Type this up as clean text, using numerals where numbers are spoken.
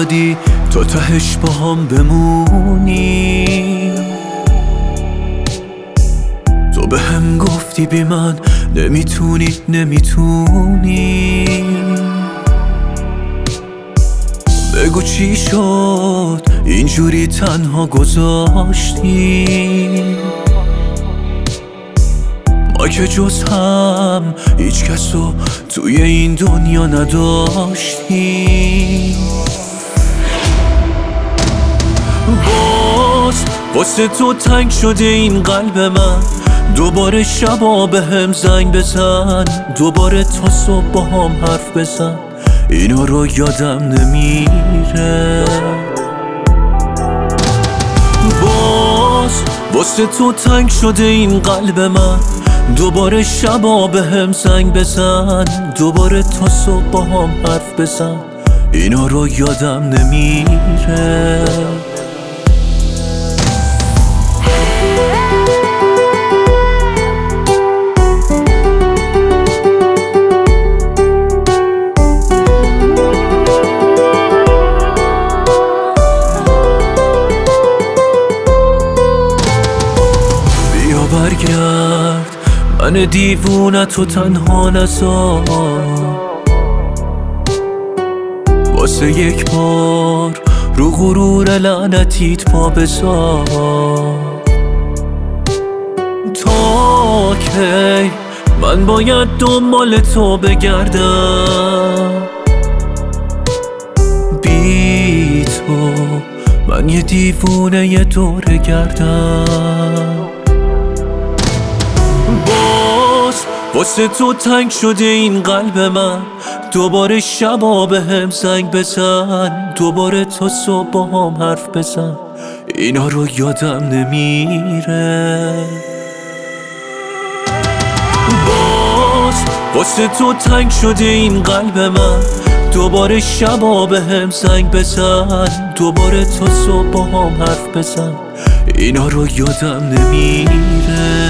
دادی تا تهش با هم بمونی. تو به هم گفتی بی من نمیتونی. بگو چی شد اینجوری تنها گذاشتی؟ ما که جز هم هیچ کسو توی این دنیا نداشتی. باز واسه تو تنگ شده این قلب من، دوباره شبا به هم زنگ بزن، دوباره تا صبح با هم حرف بزن، اینا رو یادم نمیره. باز واسه تو تنگ شده این قلب من، دوباره شبا به هم زنگ بزن، دوباره تا صبح با هم حرف بزن، اینا رو یادم نمیره. برگرد من دیوونه تو تنها نذار، واسه یک بار رو غرور لعنتیت پا بذار. تا کی من باید دنبال تو بگردم؟ بی تو من یه دیوونه یه دوره گردم. باز واسه تو تنگ شده این قلب من، دوباره شبا به هم زنگ بزن، دوباره تا صبح با هم حرف بزن، اینا رو یادم نمیره. باز واسه تو تنگ شده این قلب من، دوباره شبا به هم زنگ بزن، دوباره تا صبح با هم حرف بزن، اینا رو یادم نمیره.